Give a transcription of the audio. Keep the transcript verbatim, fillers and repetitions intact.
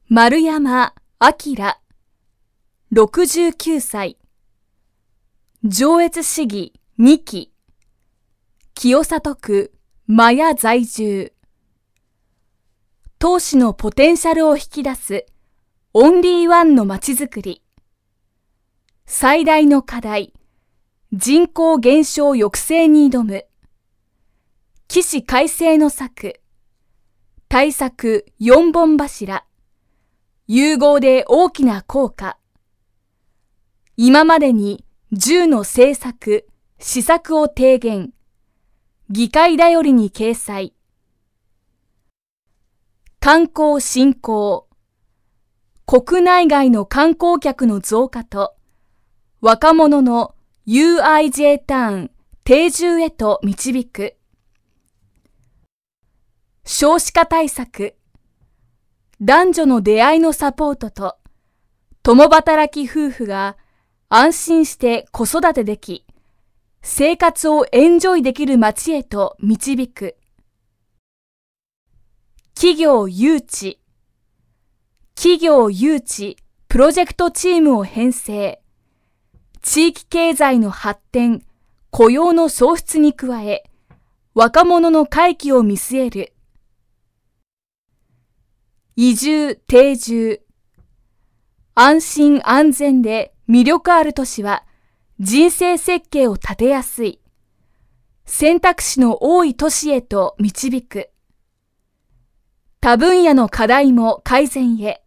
丸山明、ろくじゅうきゅうさい。上越市議にき。清里区麻谷在住。投資のポテンシャルを引き出すオンリーワンのまちづくり。最大の課題、人口減少抑制に挑む。起死回生の策。対策よんぼん柱。融合で大きな効果。今までにじゅうの政策、施策を提言。議会だよりに掲載。観光振興。国内外の観光客の増加と、若者の ユーアイジェー ターン定住へと導く。少子化対策。男女の出会いのサポートと、共働き夫婦が安心して子育てでき、生活をエンジョイできる街へと導く。企業誘致。企業誘致プロジェクトチームを編成。地域経済の発展、雇用の創出に加え、若者の回帰を見据える。移住定住。安心安全で魅力ある都市は人生設計を立てやすい。選択肢の多い都市へと導く。他分野の課題も改善へ。